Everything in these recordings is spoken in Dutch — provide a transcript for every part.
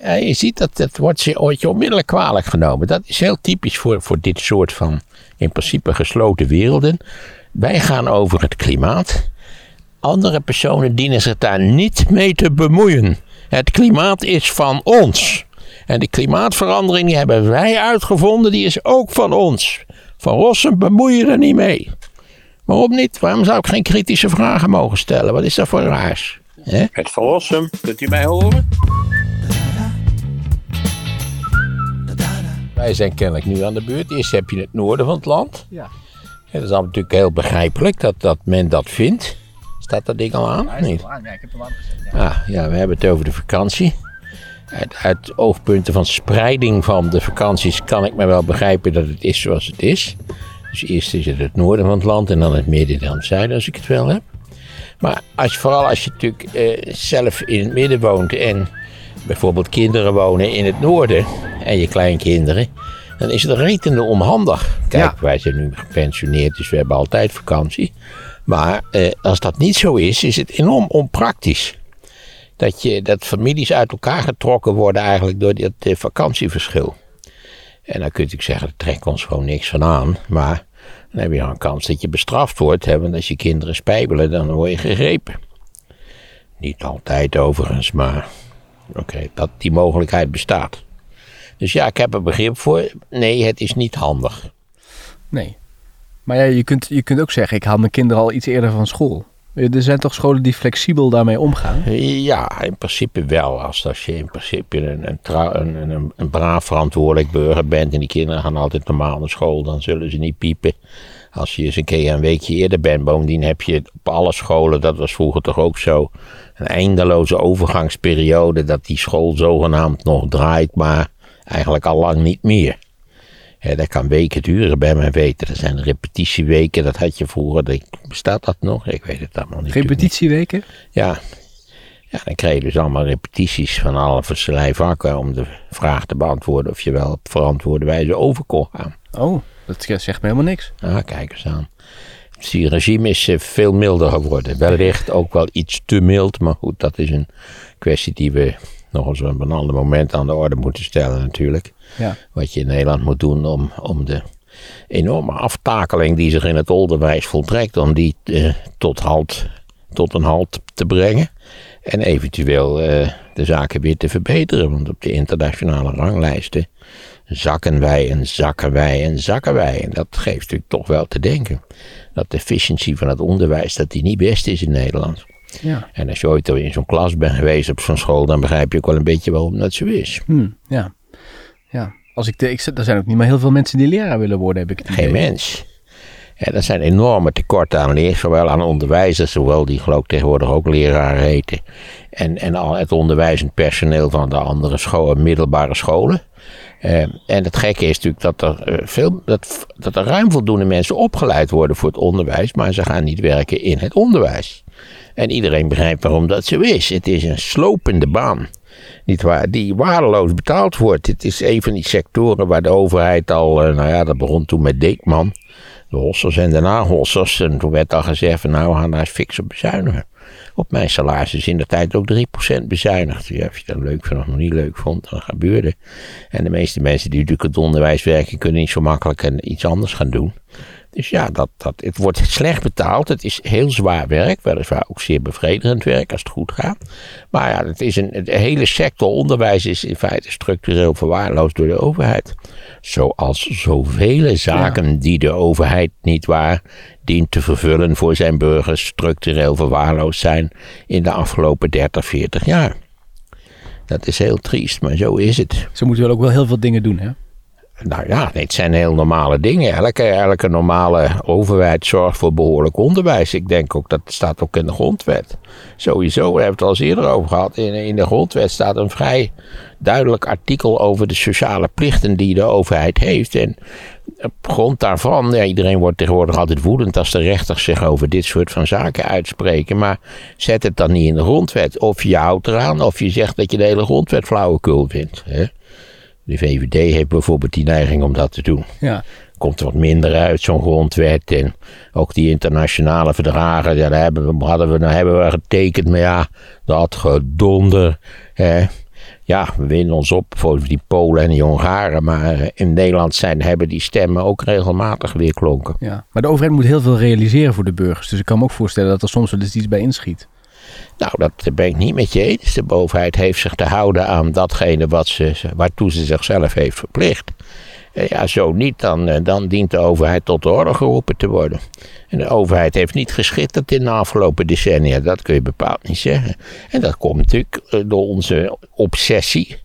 je ziet dat wordt je onmiddellijk kwalijk genomen. Dat is heel typisch voor dit soort van in principe gesloten werelden. Wij gaan over het klimaat. Andere personen dienen zich daar niet mee te bemoeien. Het klimaat is van ons. En die klimaatverandering die hebben wij uitgevonden, die is ook van ons. Van Rossum bemoei je er niet mee. Waarom niet? Waarom zou ik geen kritische vragen mogen stellen? Wat is dat voor raars? Het Van Rossum, kunt u mij horen? Wij zijn kennelijk nu aan de beurt. Eerst heb je het noorden van het land. Ja. En dat is natuurlijk heel begrijpelijk dat men dat vindt. Staat dat ding al aan? Ja, niet? Al aan. Ja, ik heb hem aangezet. Ja, we hebben het over de vakantie. Uit oogpunten van spreiding van de vakanties kan ik me wel begrijpen dat het is zoals het is. Dus eerst is het noorden van het land en dan het midden en dan het zuiden als ik het wel heb. Maar vooral als je natuurlijk zelf in het midden woont en bijvoorbeeld kinderen wonen in het noorden en je kleinkinderen, dan is het retende onhandig. Kijk, wij zijn nu gepensioneerd, dus we hebben altijd vakantie. Maar als dat niet zo is het enorm onpraktisch. Dat families uit elkaar getrokken worden eigenlijk door dat vakantieverschil. En dan kun je natuurlijk zeggen, daar trekken ons gewoon niks van aan. Maar dan heb je dan een kans dat je bestraft wordt. Hè? Want als je kinderen spijbelen, dan word je gegrepen. Niet altijd overigens, maar oké, die mogelijkheid bestaat. Dus ja, ik heb er begrip voor. Nee, het is niet handig. Nee. Maar ja, je kunt ook zeggen, ik haal mijn kinderen al iets eerder van school. Er zijn toch scholen die flexibel daarmee omgaan? Ja, in principe wel. Als je in principe een braaf verantwoordelijk burger bent en die kinderen gaan altijd normaal naar school, dan zullen ze niet piepen. Als je eens een keer een weekje eerder bent, bovendien heb je op alle scholen, dat was vroeger toch ook zo, een eindeloze overgangsperiode dat die school zogenaamd nog draait, maar eigenlijk al lang niet meer. Dat kan weken duren bij mijn weten. Er zijn repetitieweken, dat had je vroeger. Bestaat dat nog? Ik weet het allemaal niet. Repetitieweken? Ja, dan kreeg je dus allemaal repetities van alle verschillende vakken om de vraag te beantwoorden of je wel op verantwoorde wijze over kon gaan. Oh, dat zegt me helemaal niks. Ah, kijk eens aan. Het regime is veel milder geworden. Wellicht ook wel iets te mild, maar goed, dat is een kwestie die we nog eens op een ander moment aan de orde moeten stellen natuurlijk. Ja. Wat je in Nederland moet doen om de enorme aftakeling die zich in het onderwijs voltrekt, om die tot een halt te brengen. En eventueel de zaken weer te verbeteren. Want op de internationale ranglijsten zakken wij en zakken wij en zakken wij. En dat geeft natuurlijk toch wel te denken. Dat de efficiëntie van het onderwijs, dat die niet best is in Nederland. Ja. En als je ooit in zo'n klas bent geweest op zo'n school, dan begrijp je ook wel een beetje waarom dat zo is. Ja. Er zijn ook niet meer heel veel mensen die leraar willen worden, heb ik het idee. Geen mens. En er zijn enorme tekorten aan leer, zowel aan onderwijzers, zowel die geloof ik tegenwoordig ook leraar heten. En al het onderwijzend personeel van de andere middelbare scholen. En het gekke is natuurlijk dat er ruim voldoende mensen opgeleid worden voor het onderwijs, maar ze gaan niet werken in het onderwijs. En iedereen begrijpt waarom dat zo is. Het is een slopende baan. Niet waar, die waardeloos betaald wordt. Het is een van die sectoren waar de overheid al, dat begon toen met Deekman, de hossers en de nahossers. En toen werd al gezegd van we gaan daar eens fix op bezuinigen. Op mijn salaris is in de tijd ook 3% bezuinigd. Ja, als je dat leuk vindt of nog niet leuk vond, dan gebeurde. En de meeste mensen die natuurlijk het onderwijs werken, kunnen niet zo makkelijk iets anders gaan doen. Dus ja, het wordt slecht betaald. Het is heel zwaar werk. Weliswaar ook zeer bevredigend werk als het goed gaat. Maar ja, de hele sector onderwijs is in feite structureel verwaarloosd door de overheid. Zoals zoveel zaken die de overheid niet waar dient te vervullen voor zijn burgers structureel verwaarloosd zijn in de afgelopen 30, 40 jaar. Dat is heel triest, maar zo is het. Ze moeten wel ook wel heel veel dingen doen, hè? Nou ja, het zijn heel normale dingen. Elke normale overheid zorgt voor behoorlijk onderwijs. Ik denk ook, dat staat ook in de grondwet. Sowieso, we hebben het al eens eerder over gehad. In de grondwet staat een vrij duidelijk artikel over de sociale plichten die de overheid heeft. En op grond daarvan, iedereen wordt tegenwoordig altijd woedend als de rechters zich over dit soort van zaken uitspreken. Maar zet het dan niet in de grondwet. Of je houdt eraan, of je zegt dat je de hele grondwet flauwekul vindt. Hè? De VVD heeft bijvoorbeeld die neiging om dat te doen. Ja. Komt er wat minder uit, zo'n grondwet. En ook die internationale verdragen, daar hebben we getekend. Maar ja, dat gedonder. Ja, we winden ons op voor die Polen en die Hongaren. Maar in Nederland hebben die stemmen ook regelmatig weer klonken. Ja, maar de overheid moet heel veel realiseren voor de burgers. Dus ik kan me ook voorstellen dat er soms wel eens iets bij inschiet. Nou, dat ben ik niet met je eens. De overheid heeft zich te houden aan datgene waartoe ze zichzelf heeft verplicht. Ja, zo niet, dan dient de overheid tot de orde geroepen te worden. En de overheid heeft niet geschitterd in de afgelopen decennia. Dat kun je bepaald niet zeggen. En dat komt natuurlijk door onze obsessie.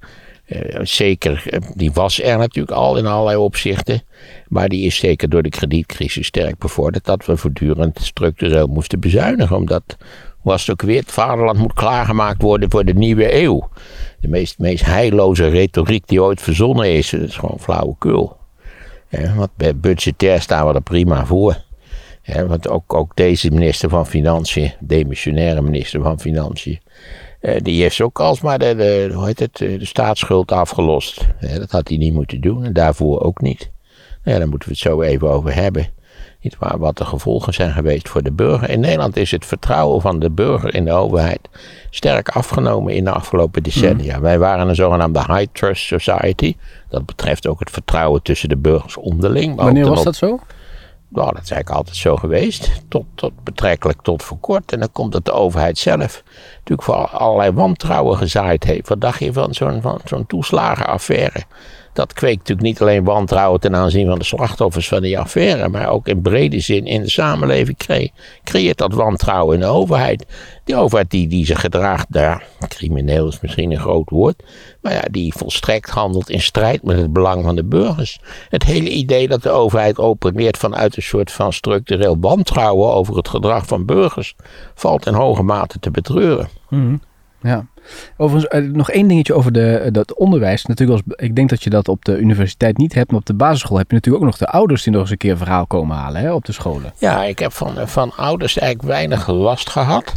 Zeker, die was er natuurlijk al in allerlei opzichten. Maar die is zeker door de kredietcrisis sterk bevorderd. Dat we voortdurend structureel moesten bezuinigen. Omdat, was het ook weer, het vaderland moet klaargemaakt worden voor de nieuwe eeuw. De meest heilloze retoriek die ooit verzonnen is. Dat is gewoon flauwekul. Want budgetair staan we er prima voor. Want ook deze minister van Financiën, demissionaire minister van Financiën, die heeft ook alsmaar de staatsschuld afgelost. Dat had hij niet moeten doen en daarvoor ook niet. Daar moeten we het zo even over hebben. Niet waar, wat de gevolgen zijn geweest voor de burger. In Nederland is het vertrouwen van de burger in de overheid sterk afgenomen in de afgelopen decennia. Wij waren een zogenaamde high trust society. Dat betreft ook het vertrouwen tussen de burgers onderling. Wanneer was dat zo? Nou, dat is eigenlijk altijd zo geweest. Betrekkelijk tot voor kort. En dan komt dat de overheid zelf natuurlijk voor allerlei wantrouwen gezaaid heeft. Wat dacht je van zo'n toeslagenaffaire? Dat kweekt natuurlijk niet alleen wantrouwen ten aanzien van de slachtoffers van die affaire, maar ook in brede zin in de samenleving creëert dat wantrouwen in de overheid. Die overheid die zich gedraagt, crimineel is misschien een groot woord, maar ja, die volstrekt handelt in strijd met het belang van de burgers. Het hele idee dat de overheid opereert vanuit een soort van structureel wantrouwen over het gedrag van burgers valt in hoge mate te betreuren. Mm-hmm. Ja. Overigens, nog één dingetje over dat onderwijs. Natuurlijk, ik denk dat je dat op de universiteit niet hebt, maar op de basisschool heb je natuurlijk ook nog de ouders die nog eens een keer een verhaal komen halen op de scholen. Ja, ik heb van ouders eigenlijk weinig last gehad.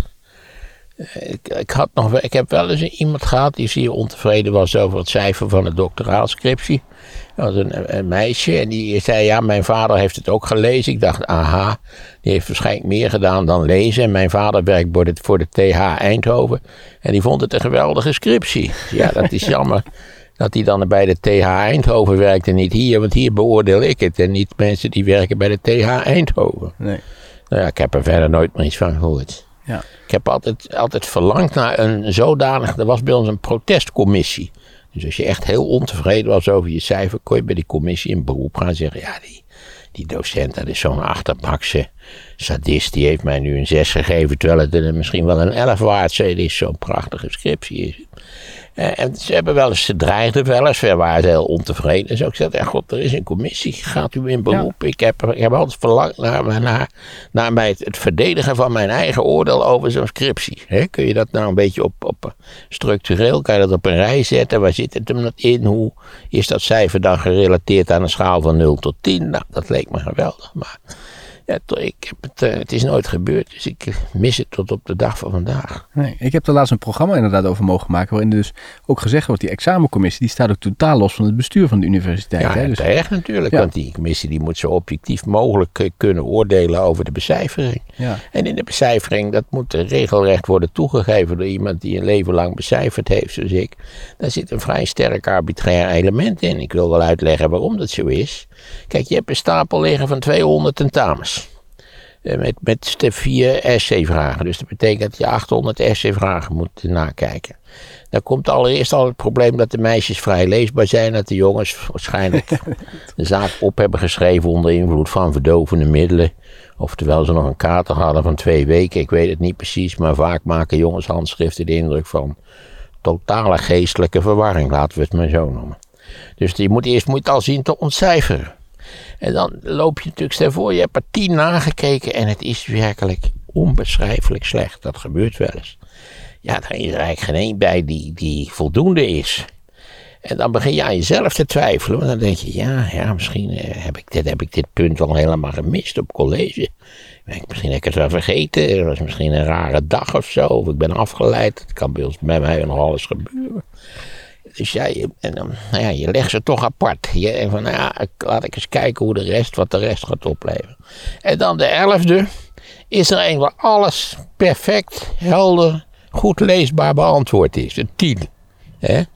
Ik heb wel eens iemand gehad die zeer ontevreden was over het cijfer van de doctoraalscriptie. Dat was een meisje en die zei, ja, mijn vader heeft het ook gelezen. Ik dacht, aha, die heeft waarschijnlijk meer gedaan dan lezen. En mijn vader werkt voor de TH Eindhoven en die vond het een geweldige scriptie. Ja, dat is jammer dat hij dan bij de TH Eindhoven werkt en niet hier, want hier beoordeel ik het. En niet mensen die werken bij de TH Eindhoven. Nee. Nou ja, ik heb er verder nooit meer iets van gehoord. Ja. Ik heb altijd verlangd naar een zodanig, er was bij ons een protestcommissie. Dus als je echt heel ontevreden was over je cijfer, kon je bij die commissie in beroep gaan zeggen, ja, die docent, dat is zo'n achterbakse sadist, die heeft mij nu een 6 gegeven, terwijl het misschien wel een 11 waard is, zo'n prachtige scriptie is. En ze dreigden wel eens, we waren heel ontevreden. Dus ik zei, god, er is een commissie, gaat u in beroep? Ja. Ik heb altijd verlangd naar het verdedigen van mijn eigen oordeel over zo'n scriptie. Kun je dat nou een beetje op structureel, kan je dat op een rij zetten? Waar zit het hem in? Hoe is dat cijfer dan gerelateerd aan een schaal van 0 tot 10? Nou, dat leek me geweldig, maar ja, het is nooit gebeurd, dus ik mis het tot op de dag van vandaag. Nee, ik heb er laatst een programma inderdaad over mogen maken, waarin dus ook gezegd wordt, die examencommissie, die staat ook totaal los van het bestuur van de universiteit. Ja, dus terecht natuurlijk, want die commissie die moet zo objectief mogelijk kunnen oordelen over de becijfering. Ja. En in de becijfering, dat moet regelrecht worden toegegeven door iemand die een leven lang becijferd heeft, zoals ik. Daar zit een vrij sterk arbitrair element in. Ik wil wel uitleggen waarom dat zo is. Kijk, je hebt een stapel liggen van 200 tentamens. Met 4 essayvragen. Dus dat betekent dat je 800 essayvragen moet nakijken. Dan komt allereerst al het probleem dat de meisjes vrij leesbaar zijn. Dat de jongens waarschijnlijk de zaak op hebben geschreven onder invloed van verdovende middelen. Oftewel ze nog een kater hadden van 2 weken. Ik weet het niet precies. Maar vaak maken jongenshandschriften de indruk van totale geestelijke verwarring. Laten we het maar zo noemen. Dus je moet eerst al zien te ontcijferen. En dan loop je natuurlijk, stel voor, je hebt er 10 nagekeken en het is werkelijk onbeschrijfelijk slecht. Dat gebeurt wel eens. Ja, er is er eigenlijk geen één bij die voldoende is. En dan begin je aan jezelf te twijfelen. Want dan denk je, ja, misschien heb ik dit punt wel helemaal gemist op college. Misschien heb ik het wel vergeten. Er was misschien een rare dag of zo. Of ik ben afgeleid. Dat kan bij mij nog alles gebeuren. Dus je legt ze toch apart. Laat ik eens kijken wat de rest gaat opleveren. En dan de 11e is er een waar alles perfect, helder, goed leesbaar beantwoord is. Een 10.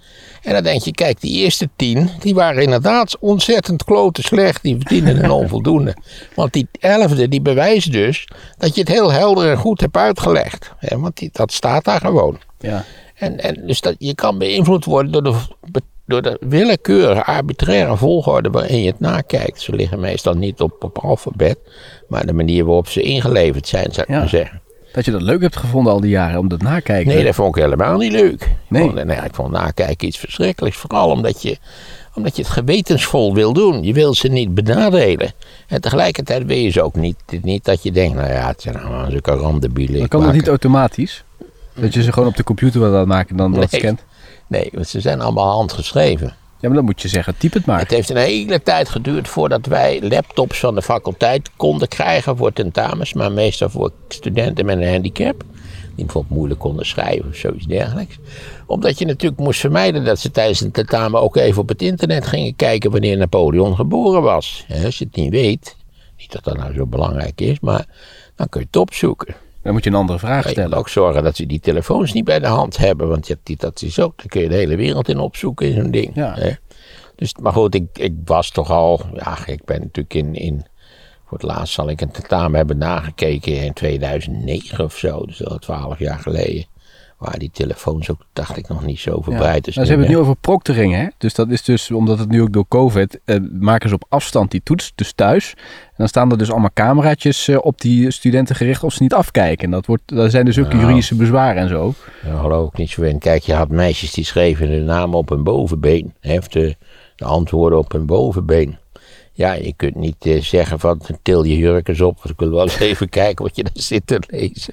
En dan denk je, kijk, die eerste 10, die waren inderdaad ontzettend klote slecht. Die verdienen een onvoldoende. Want die 11e, die bewijst dus dat je het heel helder en goed hebt uitgelegd. Want dat staat daar gewoon. Ja. En dus je kan beïnvloed worden door de willekeurige, arbitraire volgorde waarin je het nakijkt. Ze liggen meestal niet op alfabet, maar de manier waarop ze ingeleverd zijn, zou ik maar zeggen. Dat je dat leuk hebt gevonden al die jaren, om dat nakijken. Nee, dat vond ik helemaal niet leuk. Nee. Ik vond nakijken iets verschrikkelijks. Vooral omdat je het gewetensvol wil doen. Je wil ze niet benadelen. En tegelijkertijd wil je ze ook niet dat je denkt, nou ja, het zijn allemaal zulke randebielen. Maar kan dat niet automatisch? Dat je ze gewoon op de computer wil laten maken en dan dat scant? Nee, want ze zijn allemaal handgeschreven. Ja, maar dan moet je zeggen, typ het maar. Het heeft een hele tijd geduurd voordat wij laptops van de faculteit konden krijgen voor tentamens. Maar meestal voor studenten met een handicap. Die bijvoorbeeld moeilijk konden schrijven of zoiets dergelijks. Omdat je natuurlijk moest vermijden dat ze tijdens een tentamen ook even op het internet gingen kijken wanneer Napoleon geboren was. Als je het niet weet, niet dat dat nou zo belangrijk is, maar dan kun je het opzoeken. Dan moet je een andere vraag stellen. Je moet ook zorgen dat ze die telefoons niet bij de hand hebben. Want dat is ook, daar kun je de hele wereld in opzoeken in zo'n ding. Ja. Dus, maar goed, ik was toch al... Ja, ik ben natuurlijk voor het laatst zal ik een tentamen hebben nagekeken in 2009 of zo. Dus al 12 jaar geleden. Waar die telefoons ook, dacht ik, nog niet zo verbreid is. Nou, ze hebben het nu over proctoring, hè? Dus dat is dus, omdat het nu ook door COVID, maken ze op afstand die toets, dus thuis. En dan staan er dus allemaal cameraatjes op die studenten gericht of ze niet afkijken. En daar zijn dus ook juridische bezwaren en zo. Daar geloof ik niet zo in. Kijk, je had meisjes die schreven de namen op hun bovenbeen. De antwoorden op hun bovenbeen. Ja, je kunt niet zeggen van til je jurk eens op. Ik wil wel eens even kijken wat je daar zit te lezen.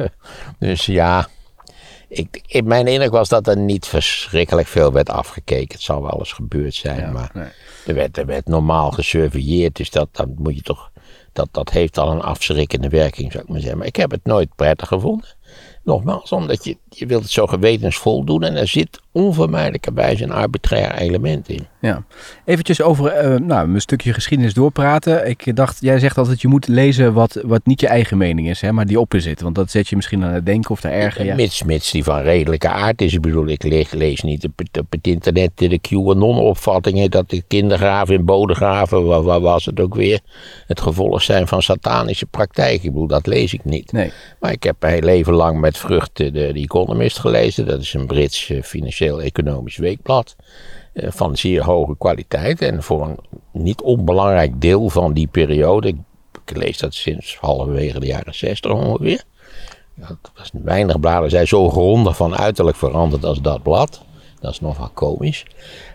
Dus ja... Mijn indruk was dat er niet verschrikkelijk veel werd afgekeken. Het zal wel eens gebeurd zijn, maar er werd normaal gesurveilleerd. Dus dat moet je toch, dat heeft al een afschrikkende werking, zou ik maar zeggen. Maar ik heb het nooit prettig gevonden. Nogmaals, omdat je wilt het zo gewetensvol doen en er zit onvermijdelijkerwijs een arbitrair element in. Ja, eventjes over een stukje geschiedenis doorpraten. Ik dacht, jij zegt altijd je moet lezen wat niet je eigen mening is, hè, maar die op is zit. Want dat zet je misschien aan het denken of te ergeren. Ja. Mits die van redelijke aard is. Ik bedoel, ik lees niet op het internet de QAnon-opvattingen dat de kindergraven in Bodegraven, waar was het ook weer, het gevolg zijn van satanische praktijken. Ik bedoel, dat lees ik niet. Nee. Maar ik heb mijn leven lang met vruchten de Economist gelezen. Dat is een Brits financieel-economisch weekblad. Van zeer hoge kwaliteit. En voor een niet onbelangrijk deel van die periode. Ik lees dat sinds halverwege de jaren 60 ongeveer. Ja, weinig bladen zijn zo grondig van uiterlijk veranderd als dat blad. Dat is nogal komisch.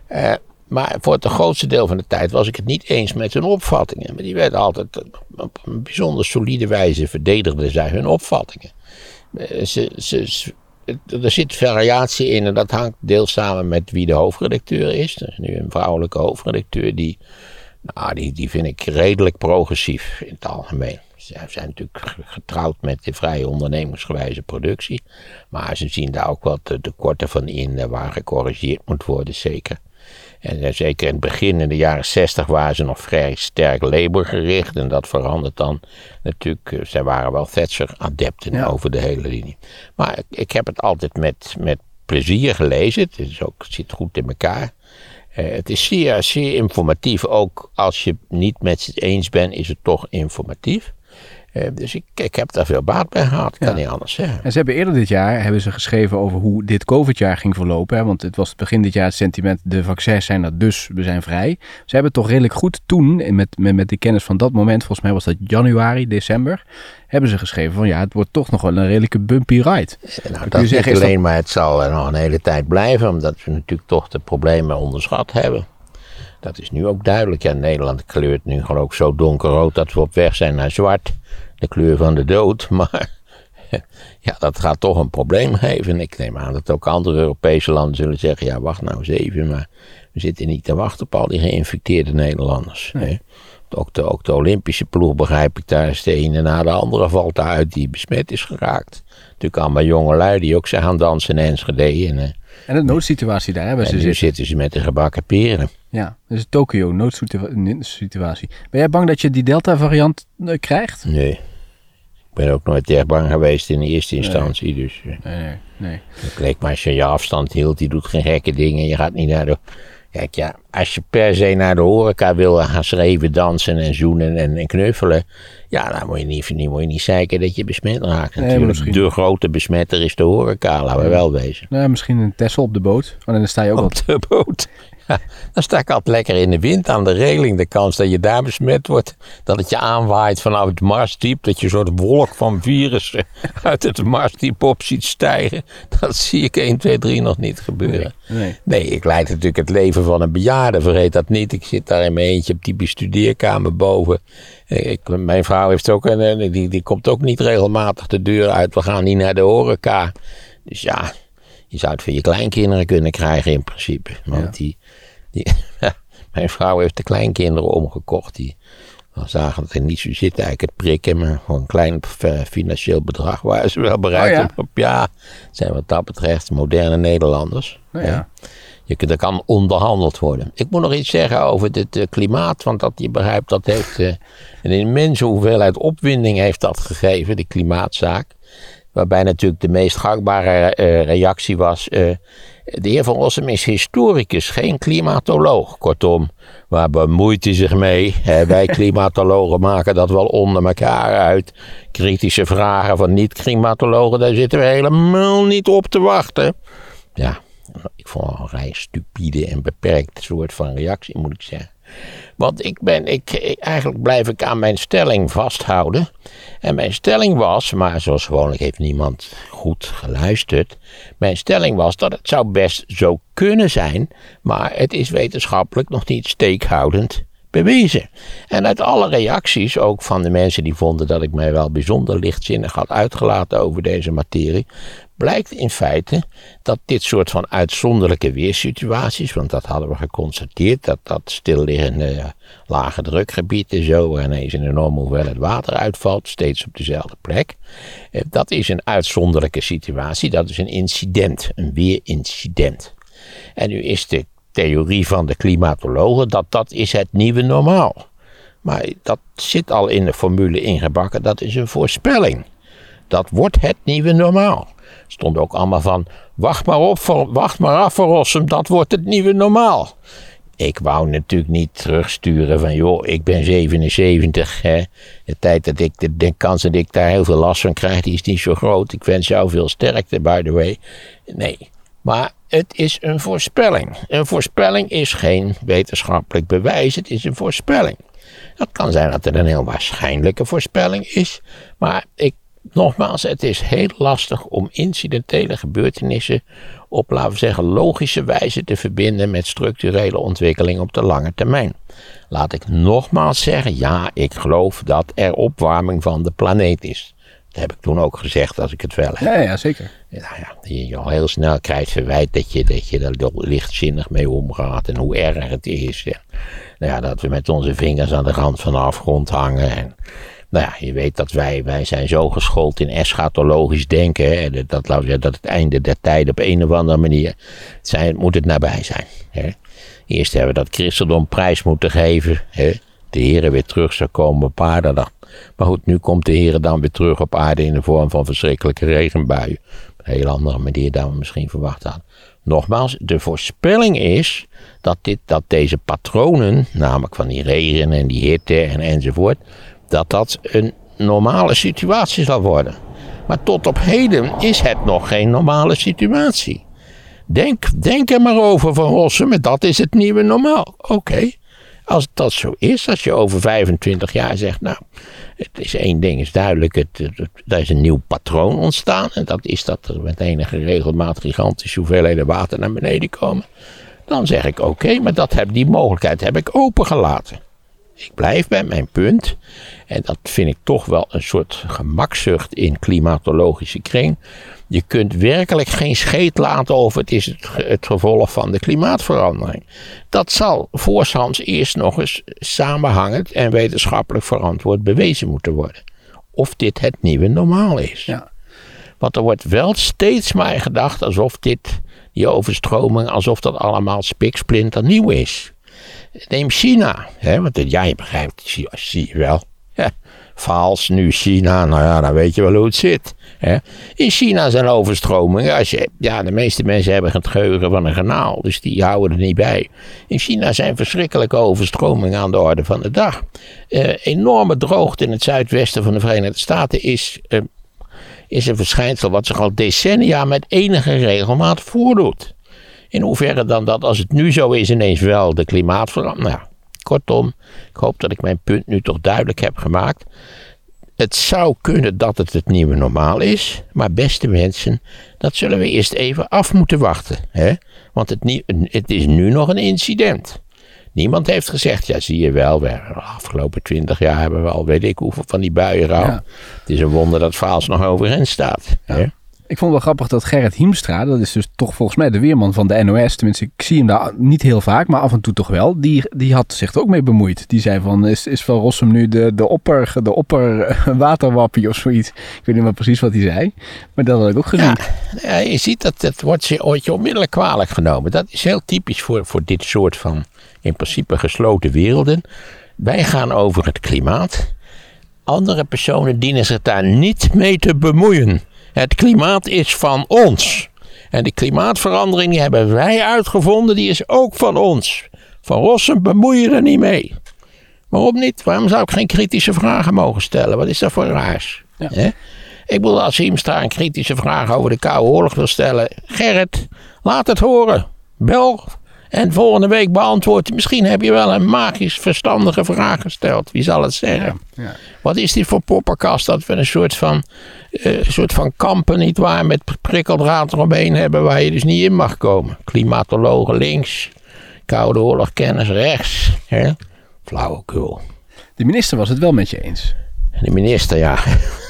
Maar voor het grootste deel van de tijd was ik het niet eens met hun opvattingen. Maar die werden altijd op een bijzonder solide wijze verdedigden zij hun opvattingen. Er zit variatie in en dat hangt deels samen met wie de hoofdredacteur is. Er is nu een vrouwelijke hoofdredacteur die vind ik redelijk progressief in het algemeen. Ze zijn natuurlijk getrouwd met de vrije ondernemingsgewijze productie. Maar ze zien daar ook wat tekorten van in waar gecorrigeerd moet worden, zeker. En zeker in het begin, in de jaren 60, waren ze nog vrij sterk laborgericht. En dat verandert dan natuurlijk. Zij waren wel Thatcher-adepten over de hele linie. Maar ik heb het altijd met plezier gelezen. Het zit goed in elkaar. Het is zeer, zeer informatief. Ook als je niet met ze eens bent, is het toch informatief. Dus ik heb daar veel baat bij gehad, ik kan niet anders zeggen. En ze hebben eerder dit jaar geschreven over hoe dit COVID-jaar ging verlopen. Hè? Want het was begin dit jaar het sentiment, de vaccins zijn er, dus we zijn vrij. Ze hebben toch redelijk goed toen, met de kennis van dat moment, volgens mij was dat januari, december, hebben ze geschreven van het wordt toch nog wel een redelijke bumpy ride. Dat is niet alleen, maar het zal nog een hele tijd blijven, omdat we natuurlijk toch de problemen onderschat hebben. Dat is nu ook duidelijk. Ja, Nederland kleurt nu gewoon ook zo donkerrood dat we op weg zijn naar zwart. De kleur van de dood. Maar ja, dat gaat toch een probleem geven. En ik neem aan dat ook andere Europese landen zullen zeggen, ja, wacht nou eens even. Maar we zitten niet te wachten op al die geïnfecteerde Nederlanders. Nee. Ook de Olympische ploeg, begrijp ik, daar is de ene na de andere valt uit die besmet is geraakt. Natuurlijk allemaal jongelui die ook zijn gaan dansen in Enschede. En de noodsituatie daar hebben ze nu zitten ze met de gebakken peren. Ja, dus Tokio, noodsituatie. Ben jij bang dat je die Delta-variant krijgt? Nee. Ik ben ook nooit erg bang geweest in de eerste instantie. Nee. Dus Nee. het leek maar als je afstand hield, die doet geen gekke dingen. Je gaat niet naar de... Kijk ja, als je per se naar de horeca wil gaan schreeuwen, dansen en zoenen en knuffelen. Ja, dan moet je niet zeiken dat je besmet raakt. Natuurlijk, de grote besmetter is de horeca, laten we wel wezen. Nou, misschien een Tesla op de boot. En dan sta je ook op de boot. Ja, dan sta ik altijd lekker in de wind aan de reling. De kans dat je daar besmet wordt, dat het je aanwaait vanaf het Marsdiep, dat je een soort wolk van virussen uit het Marsdiep op ziet stijgen. Dat zie ik 1, 2, 3 nog niet gebeuren. Nee, ik leid natuurlijk het leven van een bejaarde, vergeet dat niet. Ik zit daar in mijn eentje op die bestudeerkamer boven. Mijn vrouw heeft ook die komt ook niet regelmatig de deur uit. We gaan niet naar de horeca. Dus ja, je zou het voor je kleinkinderen kunnen krijgen in principe. Want mijn vrouw heeft de kleinkinderen omgekocht. Die zagen dat er niet zo zit eigenlijk het prikken. Maar voor een klein financieel bedrag waren ze wel bereid op. Ja, het zijn wat dat betreft moderne Nederlanders. Er kan onderhandeld worden. Ik moet nog iets zeggen over het klimaat. Want dat je begrijpt, dat heeft een immense hoeveelheid opwinding heeft dat gegeven. De klimaatzaak. Waarbij natuurlijk de meest gangbare reactie was. De heer Van Rossum is historicus, geen klimatoloog. Kortom, waar bemoeit hij zich mee? Wij klimatologen maken dat wel onder elkaar uit. Kritische vragen van niet-klimatologen, daar zitten we helemaal niet op te wachten. Ja, ik vond het een vrij stupide en beperkt soort van reactie, moet ik zeggen. Want eigenlijk blijf ik aan mijn stelling vasthouden. En mijn stelling was, maar zoals gewoonlijk heeft niemand goed geluisterd. Mijn stelling was dat het zou best zo kunnen zijn, maar het is wetenschappelijk nog niet steekhoudend bewezen. En uit alle reacties, ook van de mensen die vonden dat ik mij wel bijzonder lichtzinnig had uitgelaten over deze materie, blijkt in feite dat dit soort van uitzonderlijke weersituaties, want dat hadden we geconstateerd, dat stilliggende lage drukgebied en zo, waar ineens een enorme hoeveelheid water uitvalt, steeds op dezelfde plek. Dat is een uitzonderlijke situatie, dat is een incident, een weerincident. En nu is de theorie van de klimatologen dat is het nieuwe normaal. Maar dat zit al in de formule ingebakken, dat is een voorspelling. Dat wordt het nieuwe normaal. Stond ook allemaal van, wacht maar af voor Rossum, dat wordt het nieuwe normaal. Ik wou natuurlijk niet terugsturen van, joh, ik ben 77. Hè. De kans dat ik daar heel veel last van krijg, die is niet zo groot. Ik wens jou veel sterkte, by the way. Nee, maar het is een voorspelling. Een voorspelling is geen wetenschappelijk bewijs, het is een voorspelling. Het kan zijn dat het een heel waarschijnlijke voorspelling is, maar nogmaals, het is heel lastig om incidentele gebeurtenissen op, laten we zeggen, logische wijze te verbinden met structurele ontwikkeling op de lange termijn. Laat ik nogmaals zeggen, ja, ik geloof dat er opwarming van de planeet is. Dat heb ik toen ook gezegd, als ik het wel heb. Ja, zeker. Nou ja, je al heel snel krijgt verwijt dat je er lichtzinnig mee omgaat en hoe erg het is. En, nou ja, dat we met onze vingers aan de rand van de afgrond hangen en... Nou ja, je weet dat wij zijn zo geschoold in eschatologisch denken. Hè, dat het einde der tijden op een of andere manier moet het nabij zijn. Hè. Eerst hebben we dat christendom prijs moeten geven. Hè. De Heer weer terug zou komen op aarde. Maar goed, nu komt de Heer dan weer terug op aarde in de vorm van verschrikkelijke regenbuien. Op een heel andere manier dan we misschien verwacht hadden. Nogmaals, de voorspelling is dat deze patronen, namelijk van die regen en die hitte enzovoort, dat een normale situatie zal worden. Maar tot op heden is het nog geen normale situatie. Denk er maar over, Van Rossum, dat is het nieuwe normaal. Oké, als dat zo is, als je over 25 jaar zegt, nou, het is één ding is duidelijk, er is een nieuw patroon ontstaan. En dat is dat er met enige regelmaat gigantische hoeveelheden water naar beneden komen. Dan zeg ik oké, maar die mogelijkheid heb ik opengelaten. Ik blijf bij mijn punt. En dat vind ik toch wel een soort gemakzucht in klimatologische kring. Je kunt werkelijk geen scheet laten over het is het gevolg van de klimaatverandering. Dat zal voorshands eerst nog eens samenhangend en wetenschappelijk verantwoord bewezen moeten worden. Of dit het nieuwe normaal is. Ja. Want er wordt wel steeds maar gedacht alsof die overstroming, alsof dat allemaal spiksplinter nieuw is. Neem China, hè, want je begrijpt, zie je wel. Ja, Faals, nu China, nou ja, dan weet je wel hoe het zit. Hè? In China zijn overstromingen. De meeste mensen hebben het geheugen van een garnaal, dus die houden er niet bij. In China zijn verschrikkelijke overstromingen aan de orde van de dag. Enorme droogte in het zuidwesten van de Verenigde Staten is een verschijnsel wat zich al decennia met enige regelmaat voordoet. In hoeverre dan dat, als het nu zo is, ineens wel de klimaatverandering. Nou, kortom, ik hoop dat ik mijn punt nu toch duidelijk heb gemaakt. Het zou kunnen dat het nieuwe normaal is, maar beste mensen, dat zullen we eerst even af moeten wachten. Hè? Want het is nu nog een incident. Niemand heeft gezegd, ja zie je wel, de afgelopen 20 jaar hebben we al weet ik hoeveel van die buien gehad. Ja. Het is een wonder dat Vaals nog overeind staat. Ja. Hè? Ik vond het wel grappig dat Gerrit Hiemstra, dat is dus toch volgens mij de weerman van de NOS, tenminste ik zie hem daar niet heel vaak, maar af en toe toch wel, die had zich er ook mee bemoeid. Die zei van, is Van Rossum nu de opper waterwappie of zoiets? Ik weet niet meer precies wat hij zei, maar dat had ik ook gezien. Ja, je ziet dat het wordt je onmiddellijk kwalijk genomen. Dat is heel typisch voor dit soort van, in principe gesloten werelden. Wij gaan over het klimaat. Andere personen dienen zich daar niet mee te bemoeien. Het klimaat is van ons. En de klimaatverandering die hebben wij uitgevonden, die is ook van ons. Van Rossum bemoei je er niet mee. Waarom niet? Waarom zou ik geen kritische vragen mogen stellen? Wat is dat voor raars? Ja. Ik bedoel, als Hiemstra een kritische vraag over de Koude Oorlog wil stellen. Gerrit, laat het horen. Bel. En volgende week beantwoord. Misschien heb je wel een magisch verstandige vraag gesteld. Wie zal het zeggen? Ja. Wat is dit voor poppenkast dat we een soort van kampen niet waar met prikkeldraad eromheen hebben waar je dus niet in mag komen. Klimatologen links, Koude Oorlog-kenners rechts. Hè? Flauwekul. De minister was het wel met je eens. De minister, ja.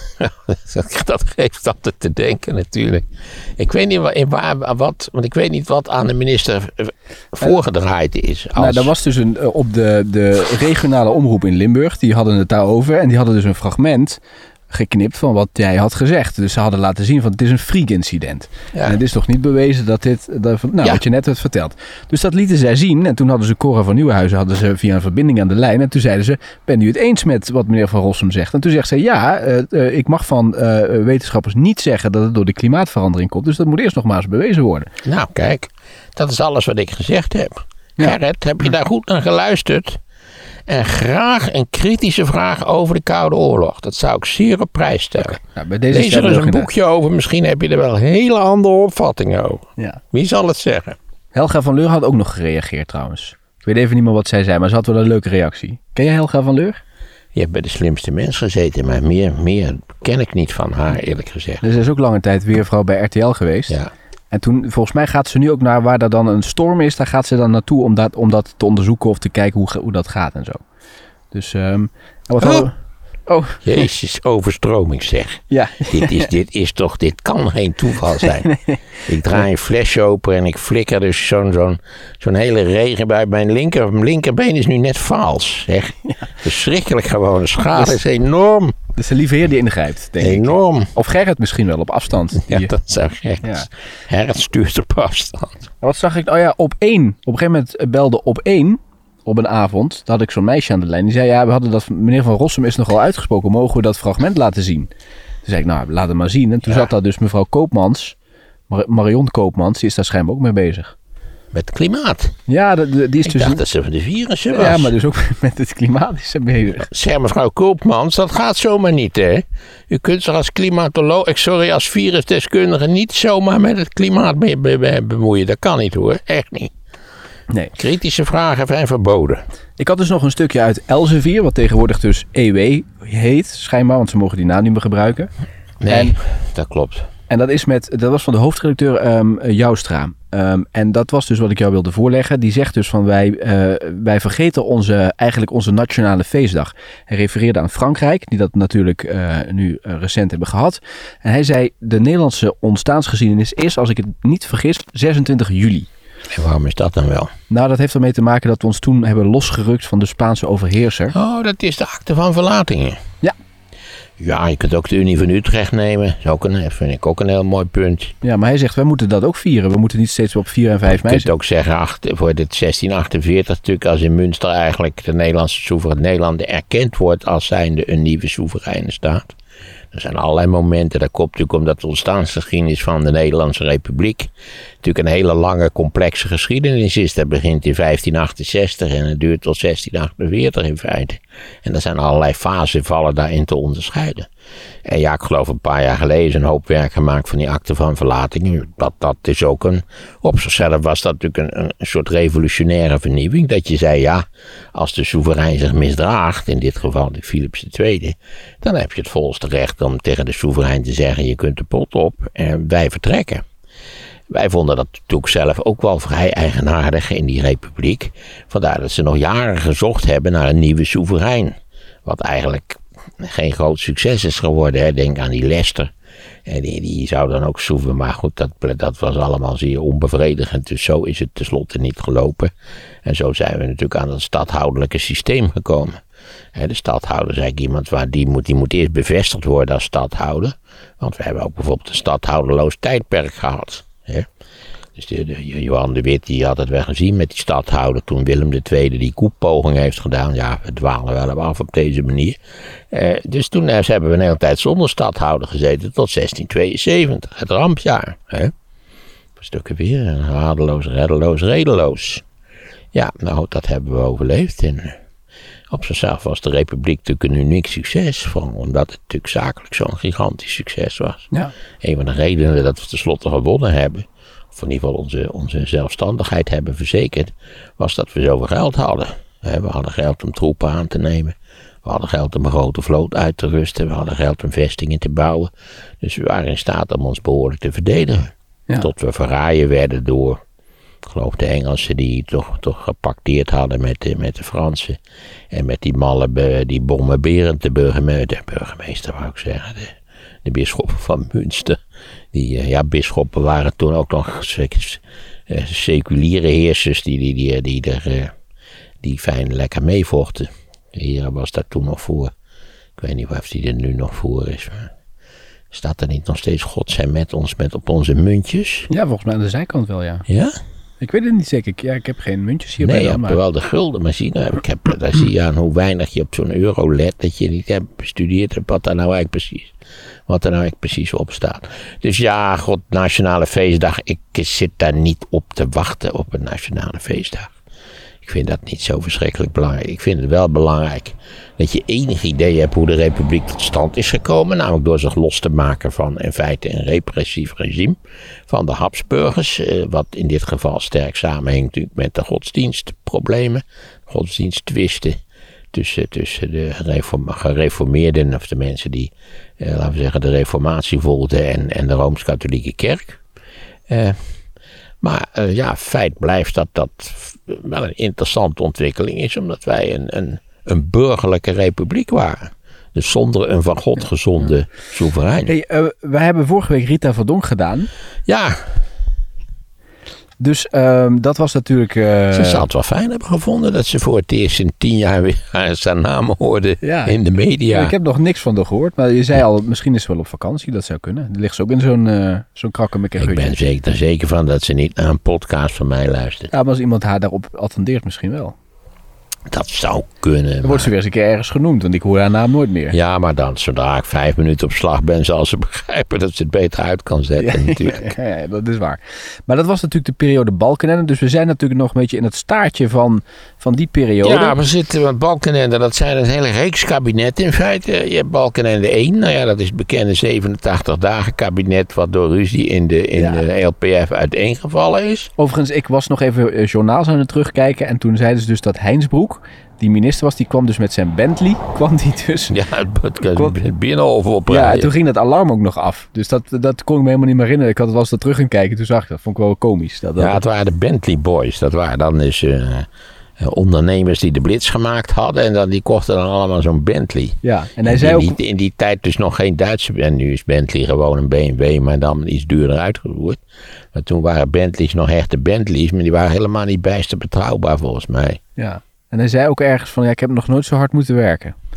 Dat geeft altijd te denken natuurlijk. Ik weet niet want ik weet niet wat aan de minister voorgedraaid is. Nou, dat was dus op de regionale omroep in Limburg. Die hadden het daarover en die hadden dus een fragment geknipt van wat jij had gezegd. Dus ze hadden laten zien van het is een freak-incident. Ja. En het is toch niet bewezen dat wat je net hebt verteld. Dus dat lieten zij zien. En toen hadden ze Cora van Nieuwenhuizen via een verbinding aan de lijn. En toen zeiden ze, ben u het eens met wat meneer Van Rossum zegt? En toen zegt ze, ja, ik mag van wetenschappers niet zeggen dat het door de klimaatverandering komt. Dus dat moet eerst nog maar eens bewezen worden. Nou, kijk, dat is alles wat ik gezegd heb. Ja. Gerrit, heb je daar goed naar geluisterd? En graag een kritische vraag over de Koude Oorlog. Dat zou ik zeer op prijs stellen. Nou, lees er eens een boekje over. Misschien heb je er wel hele andere opvattingen over. Ja. Wie zal het zeggen? Helga van Leur had ook nog gereageerd trouwens. Ik weet even niet meer wat zij zei, maar ze had wel een leuke reactie. Ken je Helga van Leur? Je hebt bij de slimste mens gezeten, maar meer ken ik niet van haar, eerlijk gezegd. Dus ze is ook lange tijd weervrouw bij RTL geweest. Ja. En toen, volgens mij gaat ze nu ook naar waar er dan een storm is. Daar gaat ze dan naartoe om dat te onderzoeken of te kijken hoe dat gaat en zo. Dus, Jezus, overstroming zeg. Ja. Dit kan geen toeval zijn. Nee. Ik draai een flesje open en ik flikker dus zo'n hele regenbui. Mijn linkerbeen is nu net Vaals. Zeg. Ja. Verschrikkelijk gewoon. De schade is enorm. Dus de lieve heer die ingrijpt, denk enorm. Ik. Of Gerrit misschien wel op afstand. Ja, dat zou Gerrit. Ja. Gerrit stuurt op afstand. Wat zag ik? Oh ja, op 1. Op een gegeven moment belde op 1... op een avond, daar had ik zo'n meisje aan de lijn. Die zei, ja, we hadden dat, meneer Van Rossum is nogal uitgesproken. Mogen we dat fragment laten zien? Toen zei ik, nou, laat het maar zien. En toen zat daar dus mevrouw Koopmans, Marion Koopmans, die is daar schijnbaar ook mee bezig. Met het klimaat? Ja, die is ik dus... dacht dat ze van de virussen was. Ja, maar dus ook met het klimaat is ze bezig. Zeg, mevrouw Koopmans, dat gaat zomaar niet, hè? U kunt zich als als virusdeskundige niet zomaar met het klimaat bemoeien. Dat kan niet, hoor. Echt niet. Nee. Kritische vragen zijn verboden. Ik had dus nog een stukje uit Elsevier, wat tegenwoordig dus EW heet, schijnbaar, want ze mogen die naam niet meer gebruiken. Nee, dat klopt. En dat was van de hoofdredacteur Joustra. En dat was dus wat ik jou wilde voorleggen. Die zegt dus van wij vergeten onze nationale feestdag. Hij refereerde aan Frankrijk, die dat natuurlijk nu recent hebben gehad. En hij zei, de Nederlandse ontstaansgeschiedenis is, als ik het niet vergis, 26 juli. En waarom is dat dan wel? Nou, dat heeft ermee te maken dat we ons toen hebben losgerukt van de Spaanse overheerser. Oh, dat is de akte van verlatingen. Ja. Ja, je kunt ook de Unie van Utrecht nemen. Vind ik ook een heel mooi punt. Ja, maar hij zegt, wij moeten dat ook vieren. We moeten niet steeds op 4 en 5 mei. Je kunt ook zeggen, voor dit 1648 natuurlijk, als in Münster eigenlijk de Nederlandse Nederland erkend wordt als zijnde een nieuwe soevereine staat. Er zijn allerlei momenten, dat komt natuurlijk omdat de ontstaansgeschiedenis van de Nederlandse Republiek natuurlijk een hele lange, complexe geschiedenis is. Dat begint in 1568 en het duurt tot 1648 in feite. En er zijn allerlei fasen vallen daarin te onderscheiden. En ja, ik geloof een paar jaar geleden een hoop werk gemaakt van die akte van verlating. Dat is ook op zichzelf was dat natuurlijk een soort revolutionaire vernieuwing. Dat je zei, ja, als de soeverein zich misdraagt, in dit geval de Philips II, dan heb je het volste recht om tegen de soeverein te zeggen, je kunt de pot op en wij vertrekken. Wij vonden dat natuurlijk zelf ook wel vrij eigenaardig in die republiek. Vandaar dat ze nog jaren gezocht hebben naar een nieuwe soeverein. Wat eigenlijk geen groot succes is geworden. Hè. Denk aan die Leicester. Die zou dan ook soeven. Maar goed, dat was allemaal zeer onbevredigend. Dus zo is het tenslotte niet gelopen. En zo zijn we natuurlijk aan het stadhoudelijke systeem gekomen. De stadhouder is eigenlijk iemand die moet eerst bevestigd worden als stadhouder. Want we hebben ook bijvoorbeeld een stadhouderloos tijdperk gehad. Dus Johan de Witt die had het wel gezien met die stadhouder toen Willem II die koepoging heeft gedaan. Ja, we dwalen wel af op deze manier. Dus toen hebben we een hele tijd zonder stadhouder gezeten tot 1672, het rampjaar. Stukken weer, radeloos, reddeloos, redeloos. Ja, nou dat hebben we overleefd. En op zichzelf was de republiek natuurlijk een uniek succes. Vooral omdat het natuurlijk zakelijk zo'n gigantisch succes was. Ja. Een van de redenen dat we tenslotte gewonnen hebben, of in ieder geval onze zelfstandigheid hebben verzekerd, was dat we zoveel geld hadden. We hadden geld om troepen aan te nemen. We hadden geld om een grote vloot uit te rusten. We hadden geld om vestingen te bouwen. Dus we waren in staat om ons behoorlijk te verdedigen. Ja. Tot we verraaien werden door, ik geloof, de Engelsen die toch gepacteerd hadden met de Fransen. En met die malle, die Bomme Berend, de burgemeester wou ik zeggen, de bisschoppen van Münster. Die bisschoppen waren toen ook nog seculiere heersers die fijn lekker meevochten. De heren was daar toen nog voor. Ik weet niet of die er nu nog voor is. Maar staat er niet nog steeds God zij met ons op onze muntjes? Ja, volgens mij aan de zijkant wel, ja. Ja? Ik weet het niet zeker. Ik heb geen muntjes hierbij. Nee, je hebt wel de guldenmachine. Daar zie je aan hoe weinig je op zo'n euro let, dat je niet hebt bestudeerd hebt wat er nou eigenlijk precies op staat. Dus ja, God, nationale feestdag. Ik zit daar niet op te wachten op een nationale feestdag. Ik vind dat niet zo verschrikkelijk belangrijk. Ik vind het wel belangrijk dat je enig idee hebt hoe de republiek tot stand is gekomen. Namelijk door zich los te maken van in feite een repressief regime van de Habsburgers. Wat in dit geval sterk samenhangt natuurlijk met de godsdienstproblemen. Godsdiensttwisten tussen de gereformeerden of de mensen die, laten we zeggen, de reformatie volgden en de Rooms-Katholieke Kerk. Maar feit blijft dat wel een interessante ontwikkeling is, omdat wij een burgerlijke republiek waren. Dus zonder een van God gezonde soeverein. Hey, wij hebben vorige week Rita Verdonk gedaan. Ja. Dus dat was natuurlijk... Ze zou het wel fijn hebben gevonden dat ze voor het eerst in 10 jaar weer zijn naam hoorde in de media. Ja, ik heb nog niks van haar gehoord, maar je zei al, misschien is ze wel op vakantie, dat zou kunnen. Dan ligt ze ook in zo'n krakkemikke hutje. Ik ben er zeker van dat ze niet naar een podcast van mij luistert. Ja, maar als iemand haar daarop attendeert misschien wel. Dat zou kunnen. Dan wordt ze weer eens een keer ergens genoemd, want ik hoor haar naam nooit meer. Ja, maar dan, zodra ik 5 minuten op slag ben, zal ze begrijpen dat ze het beter uit kan zetten natuurlijk. Ja, dat is waar. Maar dat was natuurlijk de periode Balkenende, dus we zijn natuurlijk nog een beetje in het staartje van die periode. Ja, we zitten met Balkenende, dat zijn een hele reeks kabinetten in feite. Je hebt Balkenende 1, nou ja, dat is het bekende 87 dagen kabinet wat door ruzie in de LPF uiteengevallen is. Overigens, ik was nog even journaals aan het terugkijken en toen zeiden ze dus dat Heinsbroek, die minister was, die kwam dus met zijn Bentley. Ja, het binnenhoven oprijden. Ja, en toen ging dat alarm ook nog af. Dus dat kon ik me helemaal niet meer herinneren. Ik had wel eens dat terug gaan kijken. Toen zag ik dat. Vond ik wel komisch. Het waren de Bentley Boys. Dat waren dan dus ondernemers die de blitz gemaakt hadden. En die kochten dan allemaal zo'n Bentley. Ja, en hij zei ook... In die tijd dus nog geen Duitse... En nu is Bentley gewoon een BMW, maar dan iets duurder uitgevoerd. Maar toen waren Bentleys nog echte Bentleys. Maar die waren helemaal niet bijster betrouwbaar volgens mij. Ja. En hij zei ook ergens van, ik heb nog nooit zo hard moeten werken.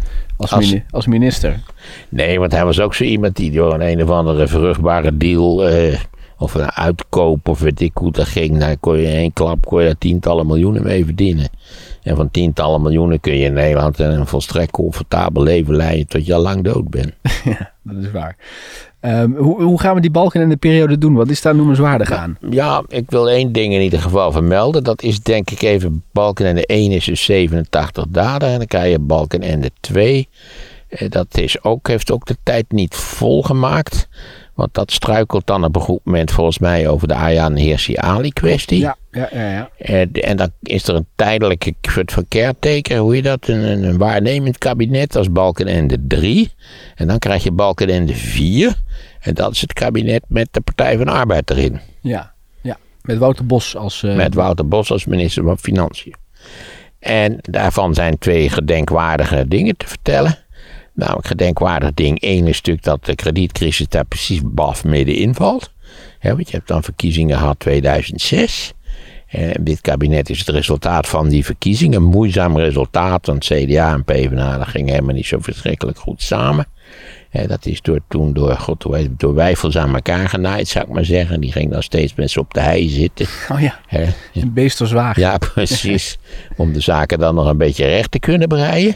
Als minister. Nee, want hij was ook zo iemand die door een of andere vruchtbare deal... of een uitkoop of weet ik hoe dat ging. Daar kon je in één klap daar tientallen miljoenen mee verdienen. En van tientallen miljoenen kun je in Nederland een volstrekt comfortabel leven leiden tot je al lang dood bent. Ja, dat is waar. Hoe gaan we die Balkenende-periode doen? Wat is daar noemenswaardig aan? Ja, ik wil één ding in ieder geval vermelden. Dat is denk ik even Balkenende 1 is dus 87 dagen. En dan krijg je Balkenende 2. Dat heeft ook de tijd niet volgemaakt. Want dat struikelt dan op een goed moment volgens mij over de Ayaan Hirsi Ali kwestie. Ja. En dan is er een tijdelijke caretaker, hoe je dat, een waarnemend kabinet als Balkenende 3. En dan krijg je Balkenende 4. En dat is het kabinet met de Partij van de Arbeid erin. Ja. Met Wouter Bos als... Met Wouter Bos als minister van Financiën. En daarvan zijn 2 gedenkwaardige dingen te vertellen. Namelijk gedenkwaardig ding 1 is natuurlijk dat de kredietcrisis daar precies baf middenin valt. Want je hebt dan verkiezingen gehad 2006. Dit kabinet is het resultaat van die verkiezingen. Een moeizaam resultaat, want CDA en PvdA dat ging helemaal niet zo verschrikkelijk goed samen. Dat is door wijfels aan elkaar genaaid, zou ik maar zeggen. Die ging dan steeds met ze op de hei zitten. Oh ja, een beesterswagen. Ja, precies. Om de zaken dan nog een beetje recht te kunnen breien.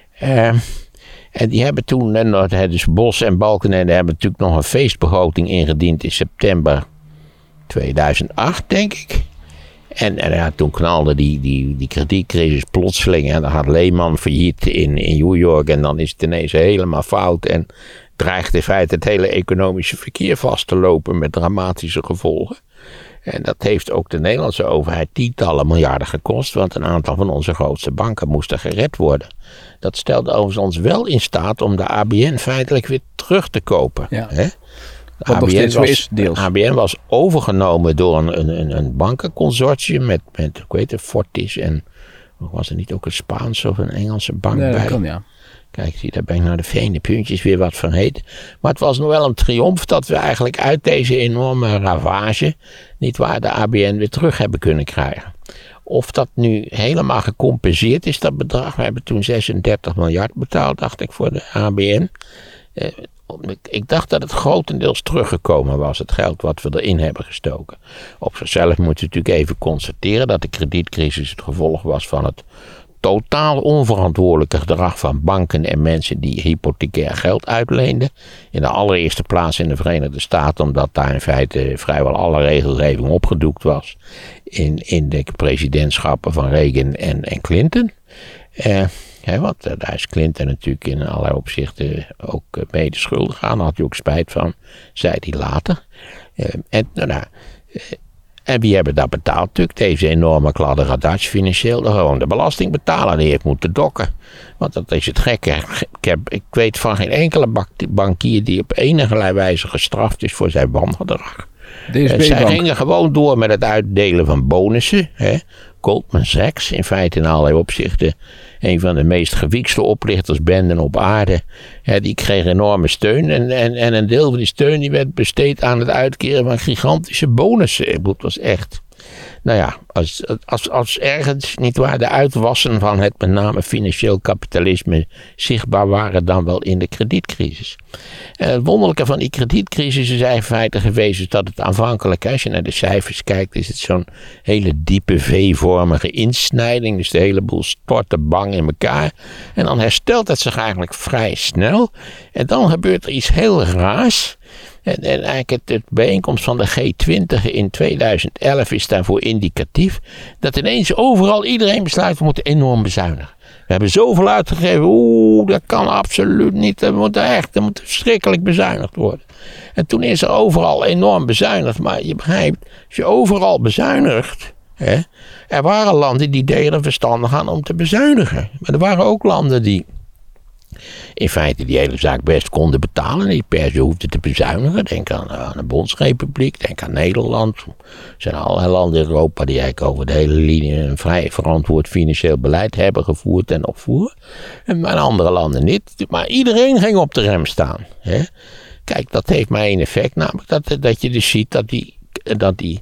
En die hebben toen, dus Bos en Balkenende hebben natuurlijk nog een feestbegroting ingediend in september 2008, denk ik. En toen knalde die kredietcrisis plotseling. En dan gaat Lehman failliet in New York. En dan is het ineens helemaal fout. En dreigt in feite het hele economische verkeer vast te lopen met dramatische gevolgen. En dat heeft ook de Nederlandse overheid tientallen miljarden gekost. Want een aantal van onze grootste banken moesten gered worden. Dat stelde overigens ons wel in staat om de ABN feitelijk weer terug te kopen. Ja. De ABN was overgenomen door een bankenconsortium met ik weet het, Fortis en was er niet ook een Spaanse of een Engelse bank bij? Dat kan, ja. Kijk, zie, daar ben ik naar de vene puntjes weer wat van heet. Maar het was nog wel een triomf dat we eigenlijk uit deze enorme ravage, niet waar, de ABN weer terug hebben kunnen krijgen. Of dat nu helemaal gecompenseerd is, dat bedrag. We hebben toen 36 miljard betaald, dacht ik, voor de ABN. Ik dacht dat het grotendeels teruggekomen was, het geld wat we erin hebben gestoken. Op zichzelf moet je natuurlijk even constateren dat de kredietcrisis het gevolg was van het totaal onverantwoordelijke gedrag van banken en mensen die hypothecair geld uitleenden. In de allereerste plaats in de Verenigde Staten, omdat daar in feite vrijwel alle regelgeving opgedoekt was. In de presidentschappen van Reagan en Clinton. Want daar is Clinton natuurlijk in allerlei opzichten ook mede schuldig aan. Daar had hij ook spijt van, zei hij later. En wie hebben dat betaald natuurlijk? Deze enorme kladderadatsch financieel. Gewoon de belastingbetaler die heeft moeten dokken. Want dat is het gekke. Ik weet van geen enkele bankier die op enige wijze gestraft is voor zijn wangedrag. Zij gingen gewoon door met het uitdelen van bonussen. Goldman Sachs, in feite in allerlei opzichten een van de meest gewiekste oplichtersbenden op aarde. Die kreeg enorme steun en een deel van die steun die werd besteed aan het uitkeren van gigantische bonussen. Het was echt, als ergens niet waar de uitwassen van het met name financieel kapitalisme zichtbaar waren dan wel in de kredietcrisis. En het wonderlijke van die kredietcrisis is in feite geweest is dat het aanvankelijk, als je naar de cijfers kijkt, is het zo'n hele diepe V-vormige insnijding. Dus de hele boel stortte bang in elkaar. En dan herstelt het zich eigenlijk vrij snel. En dan gebeurt er iets heel raars. En eigenlijk de bijeenkomst van de G20 in 2011 is daarvoor indicatief. Dat ineens overal iedereen besluit, we moeten enorm bezuinigen. We hebben zoveel uitgegeven, dat kan absoluut niet. Er moet verschrikkelijk bezuinigd worden. En toen is er overal enorm bezuinigd. Maar je begrijpt, als je overal bezuinigt. Er waren landen die deden er verstandig aan om te bezuinigen. Maar er waren ook landen die in feite die hele zaak best konden betalen. Die per se hoefden te bezuinigen. Denk aan de Bondsrepubliek, denk aan Nederland. Er zijn allerlei landen in Europa die eigenlijk over de hele linie een vrij verantwoord financieel beleid hebben gevoerd en opvoeren. Maar andere landen niet. Maar iedereen ging op de rem staan. Kijk, dat heeft maar één effect. Namelijk dat je dus ziet dat die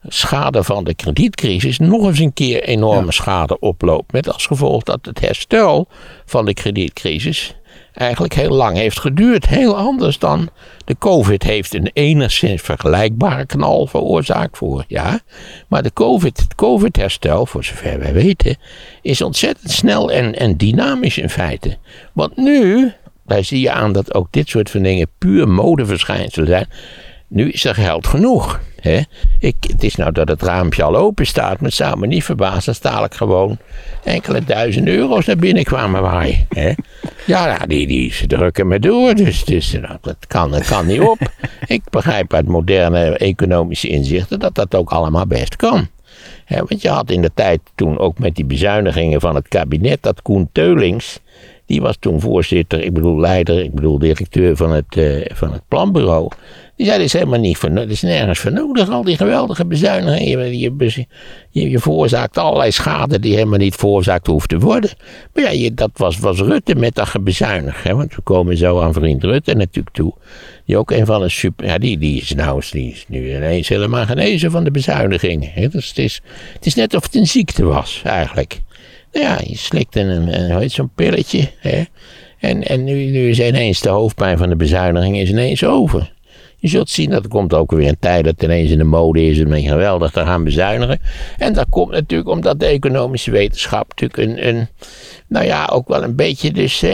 schade van de kredietcrisis nog eens een keer enorme schade oploopt. Met als gevolg dat het herstel van de kredietcrisis eigenlijk heel lang heeft geduurd. Heel anders dan de COVID heeft een enigszins vergelijkbare knal veroorzaakt vorig jaar. Maar het COVID-herstel, voor zover wij weten, is ontzettend snel en dynamisch in feite. Want nu, daar zie je aan dat ook dit soort van dingen puur modeverschijnselen zijn. Nu is er geld genoeg. Hè? Het is nou dat het raampje al open staat, maar het zou me niet verbazen als dadelijk gewoon enkele duizend euro's naar binnen kwamen waaien. Hè? Ja, ze drukken me door, dus dat kan niet op. Ik begrijp uit moderne economische inzichten dat dat ook allemaal best kan. Want je had in de tijd toen ook met die bezuinigingen van het kabinet, dat Koen Teulings, die was toen voorzitter, directeur van het planbureau. Die zei, dat is helemaal niet voor, dat is nergens voor nodig, al die geweldige bezuinigingen. Je veroorzaakt allerlei schade die helemaal niet veroorzaakt hoeft te worden. Maar ja, dat was Rutte met dat gebezuinig. Want we komen zo aan vriend Rutte natuurlijk toe. Die ook een van de super... Ja, die is nu ineens helemaal genezen van de bezuinigingen. Dus het is net of het een ziekte was, eigenlijk. Nou ja, je slikt zo'n pilletje. Hè? En nu is ineens de hoofdpijn van de bezuiniging is ineens over. Je zult zien dat er komt ook weer een tijd dat het ineens in de mode is om geweldig te gaan bezuinigen. En dat komt natuurlijk omdat de economische wetenschap natuurlijk ook wel een beetje dus...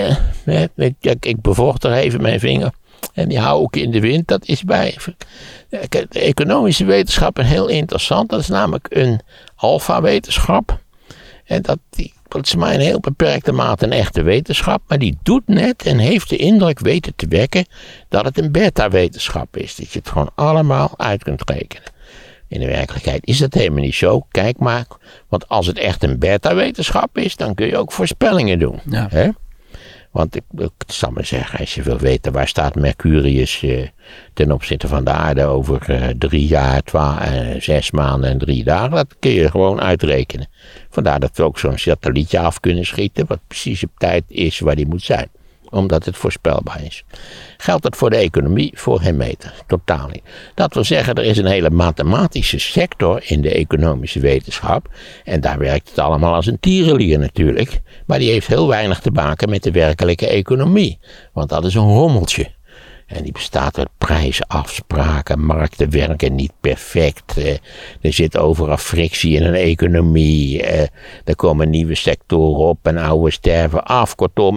ik bevochtig even mijn vinger en die hou ik in de wind. Dat is bij de economische wetenschap heel interessant. Dat is namelijk een alfa-wetenschap. En dat is maar in heel beperkte mate een echte wetenschap. Maar die doet net en heeft de indruk weten te wekken dat het een beta-wetenschap is. Dat je het gewoon allemaal uit kunt rekenen. In de werkelijkheid is dat helemaal niet zo. Kijk maar. Want als het echt een beta-wetenschap is, dan kun je ook voorspellingen doen. Ja. Hè? Want ik zal maar zeggen, als je wil weten waar staat Mercurius ten opzichte van de aarde over 3 jaar, 6 maanden en 3 dagen, dat kun je gewoon uitrekenen. Vandaar dat we ook zo'n satellietje af kunnen schieten, wat precies op tijd is waar die moet zijn. Omdat het voorspelbaar is. Geldt dat voor de economie? Voor geen meter. Totaal niet. Dat wil zeggen, er is een hele mathematische sector in de economische wetenschap. En daar werkt het allemaal als een tierenlier natuurlijk. Maar die heeft heel weinig te maken met de werkelijke economie. Want dat is een rommeltje. En die bestaat uit prijsafspraken, markten werken niet perfect. Er zit overal frictie in een economie. Er komen nieuwe sectoren op en oude sterven af. Kortom,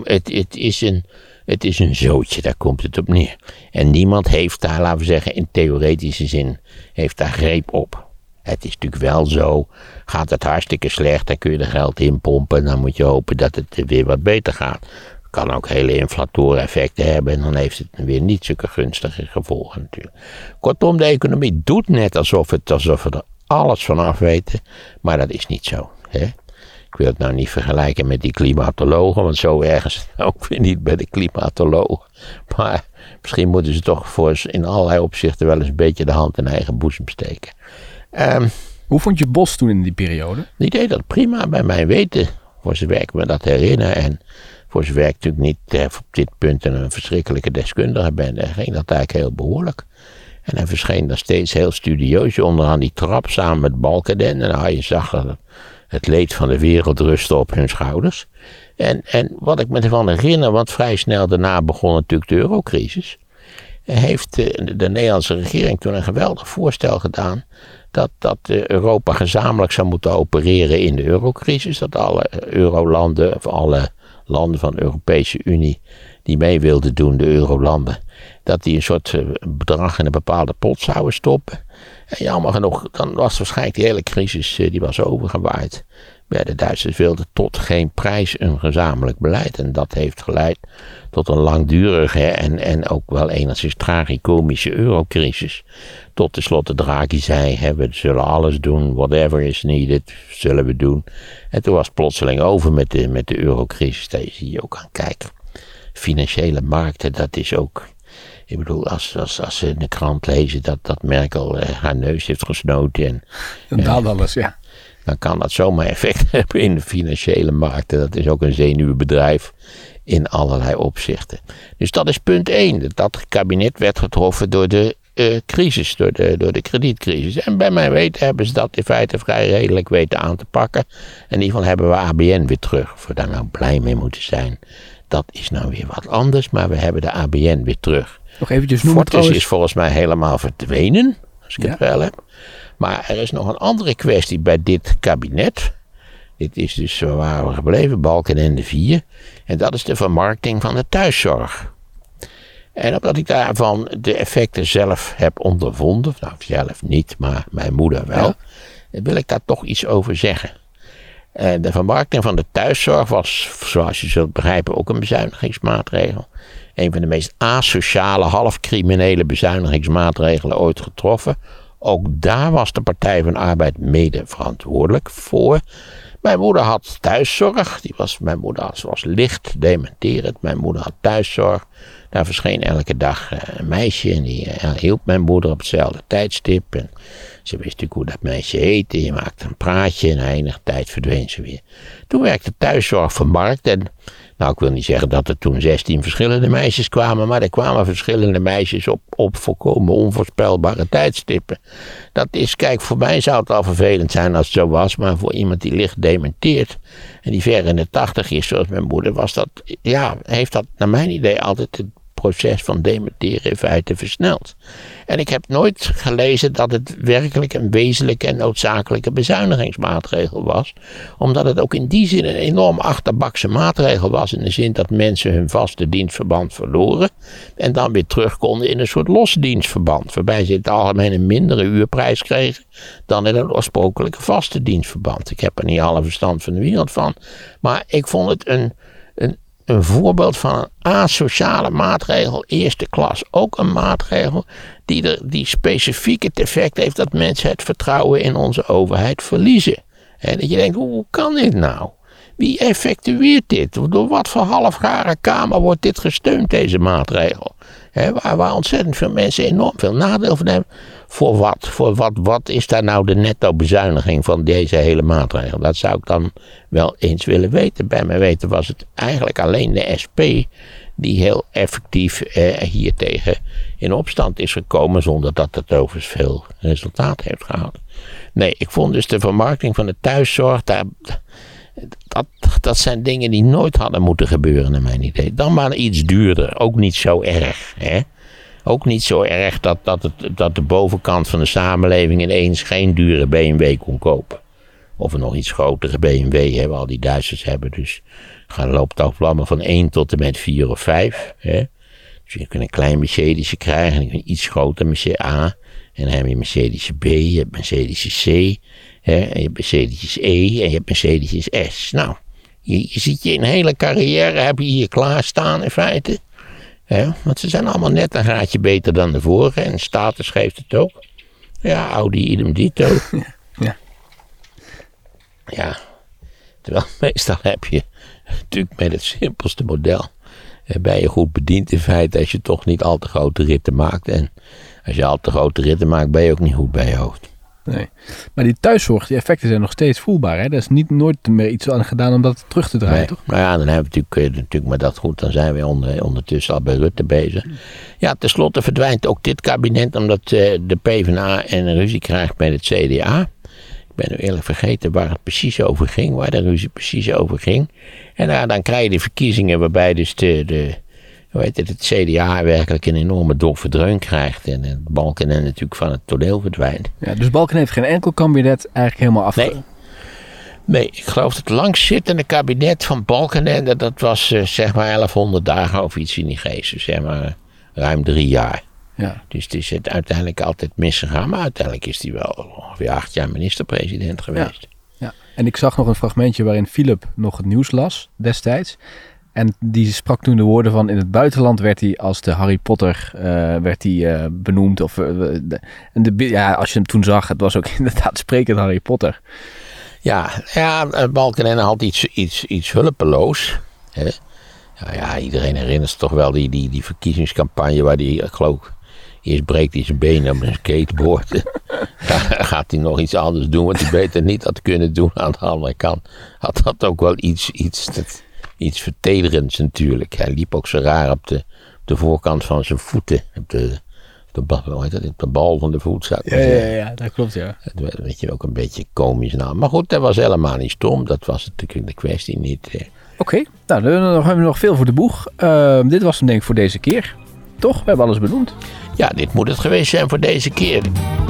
het is een zootje, daar komt het op neer. En niemand heeft daar, laten we zeggen, in theoretische zin, heeft daar greep op. Het is natuurlijk wel zo, gaat het hartstikke slecht, dan kun je er geld in pompen. Dan moet je hopen dat het weer wat beter gaat. Kan ook hele inflatoren effecten hebben en dan heeft het weer niet zulke gunstige gevolgen natuurlijk. Kortom, de economie doet net alsof we er alles van af weten, maar dat is niet zo. Hè? Ik wil het nou niet vergelijken met die klimatologen, want zo erg is het ook weer niet bij de klimatologen. Maar misschien moeten ze toch in allerlei opzichten wel eens een beetje de hand in eigen boezem steken. Hoe vond je Bos toen in die periode? Die deed dat prima bij mijn weten, voor zover ik me dat herinner. En voor zover ik natuurlijk niet op dit punt een verschrikkelijke deskundige ben, ging dat eigenlijk heel behoorlijk. En hij verscheen daar steeds heel studieus onderaan die trap samen met Balkenende. En je zag het leed van de wereld rusten op hun schouders. En wat ik me ervan herinner, want vrij snel daarna begon natuurlijk de eurocrisis, heeft de Nederlandse regering toen een geweldig voorstel gedaan dat Europa gezamenlijk zou moeten opereren in de eurocrisis. Dat alle eurolanden, of alle landen van de Europese Unie die mee wilden doen, de eurolanden, dat die een soort bedrag in een bepaalde pot zouden stoppen. En jammer genoeg, dan was waarschijnlijk die hele crisis die was overgewaaid. Maar de Duitsers wilden tot geen prijs een gezamenlijk beleid. En dat heeft geleid tot een langdurige en ook wel enigszins tragicomische eurocrisis. Tot tenslotte Draghi zei, we zullen alles doen, whatever is needed, zullen we doen. En toen was het plotseling over met de eurocrisis. Daar zie je ook aan kijken. Financiële markten, dat is ook... Ik bedoel, als ze in de krant lezen dat Merkel haar neus heeft gesnoten. Dan daalt alles, ja. Dan kan dat zomaar effect hebben in de financiële markten. Dat is ook een zenuwbedrijf in allerlei opzichten. Dus dat is punt 1. Dat kabinet werd getroffen door de crisis, door de kredietcrisis. En bij mijn weten hebben ze dat in feite vrij redelijk weten aan te pakken. In ieder geval hebben we ABN weer terug. Of we daar nou blij mee moeten zijn, dat is nou weer wat anders. Maar we hebben de ABN weer terug. Nog eventjes noemen. Fortis is volgens mij helemaal verdwenen, als ik het wel heb. Maar er is nog een andere kwestie bij dit kabinet. Dit is dus waar we gebleven, Balkenende 4. En dat is de vermarkting van de thuiszorg. En omdat ik daarvan de effecten zelf heb ondervonden, nou zelf niet, maar mijn moeder wel, wil ik daar toch iets over zeggen. De vermarkting van de thuiszorg was, zoals je zult begrijpen, ook een bezuinigingsmaatregel. Een van de meest asociale, half criminele bezuinigingsmaatregelen ooit getroffen. Ook daar was de Partij van de Arbeid mede verantwoordelijk voor. Mijn moeder had thuiszorg. Mijn moeder was licht dementerend. Mijn moeder had thuiszorg. Daar verscheen elke dag een meisje en die hielp mijn moeder op hetzelfde tijdstip. En ze wist natuurlijk hoe dat meisje heette. Je maakte een praatje en na enige tijd verdween ze weer. Toen werkte thuiszorg vermarkt en nou, ik wil niet zeggen dat er toen 16 verschillende meisjes kwamen, maar er kwamen verschillende meisjes op volkomen onvoorspelbare tijdstippen. Dat is, kijk, voor mij zou het al vervelend zijn als het zo was, maar voor iemand die licht dementeert en die ver in de 80 is, zoals mijn moeder, heeft dat naar mijn idee altijd het proces van dementeren in feite versneld. En ik heb nooit gelezen dat het werkelijk een wezenlijke en noodzakelijke bezuinigingsmaatregel was. Omdat het ook in die zin een enorm achterbakse maatregel was. In de zin dat mensen hun vaste dienstverband verloren. En dan weer terug konden in een soort losdienstverband. Waarbij ze in het algemeen een mindere uurprijs kregen dan in een oorspronkelijke vaste dienstverband. Ik heb er niet alle verstand van de wereld van. Maar ik vond het een voorbeeld van een asociale maatregel, eerste klas. Ook een maatregel die specifiek het effect heeft dat mensen het vertrouwen in onze overheid verliezen. En dat je denkt, hoe kan dit nou? Wie effectueert dit? Door wat voor halfgare kamer wordt dit gesteund, deze maatregel? Waar ontzettend veel mensen enorm veel nadeel van hebben. Voor wat? Wat is daar nou de netto bezuiniging van deze hele maatregel? Dat zou ik dan wel eens willen weten. Bij mijn weten was het eigenlijk alleen de SP die heel effectief hiertegen in opstand is gekomen, zonder dat het overigens veel resultaat heeft gehad. Nee, ik vond dus de vermarkting van de thuiszorg, dat zijn dingen die nooit hadden moeten gebeuren naar mijn idee. Dan maar iets duurder, ook niet zo erg. Ook niet zo erg dat de bovenkant van de samenleving ineens geen dure BMW kon kopen. Of een nog iets grotere BMW hebben, al die Duitsers hebben. Dus gaan looptouwvlammen van 1 tot en met 4 of 5. Dus je kunt een klein Mercedesje krijgen en een iets groter Mercedes A. En dan heb je Mercedesje B, je hebt Mercedesje C. En je hebt Mercedesjes E en je hebt Mercedesjes S. Nou, je ziet je in een hele carrière, heb je hier klaarstaan in feite. Want ze zijn allemaal net een graadje beter dan de vorige. En status geeft het ook. Ja, Audi idem dito. Ja, terwijl meestal heb je natuurlijk met het simpelste model. Ben je goed bediend in feite als je toch niet al te grote ritten maakt. En als je al te grote ritten maakt, ben je ook niet goed bij je hoofd. Nee, maar die thuiszorg, die effecten zijn nog steeds voelbaar. Hè? Er is nooit meer iets aan gedaan om dat terug te draaien, nee, toch? Nou ja, dan hebben we natuurlijk maar dat goed. Dan zijn we ondertussen al bij Rutte bezig. Ja, tenslotte verdwijnt ook dit kabinet omdat de PvdA een ruzie krijgt met het CDA. Ik ben nu eerlijk vergeten waar het precies over ging, waar de ruzie precies over ging. En dan krijg je de verkiezingen waarbij dus het CDA werkelijk een enorme doffe dreun krijgt. En Balkenende natuurlijk van het toneel verdwijnt. Ja, dus Balkenende heeft geen enkel kabinet eigenlijk helemaal af. Nee, ik geloof het langstzittende kabinet van Balkenende, dat was zeg maar 1100 dagen of iets in die geest. Dus zeg maar ruim 3 jaar. Ja. Dus het is uiteindelijk altijd misgegaan. Maar uiteindelijk is hij wel ongeveer 8 jaar minister-president geweest. Ja. En ik zag nog een fragmentje waarin Philip nog het nieuws las destijds. En die sprak toen de woorden van: in het buitenland werd hij als de Harry Potter benoemd. Als je hem toen zag, het was ook inderdaad sprekend Harry Potter. Ja, Balkenende had iets hulpeloos. Hè? Ja, iedereen herinnert zich toch wel die verkiezingscampagne waar hij, ik geloof, eerst breekt hij zijn benen op een skateboard. Dan gaat hij nog iets anders doen wat hij beter niet had kunnen doen. Aan de andere kant had dat ook wel iets vertederends natuurlijk. Hij liep ook zo raar op de voorkant van zijn voeten. Op de de bal van de voet, zou ik maar Ja, zeggen. ja, dat klopt, ja. Weet je, ook een beetje komisch naam. Maar goed, dat was helemaal niet stom. Dat was natuurlijk de kwestie niet. Oké, nou, dan hebben we nog veel voor de boeg. Dit was hem denk ik voor deze keer. Toch? We hebben alles benoemd. Ja, dit moet het geweest zijn voor deze keer.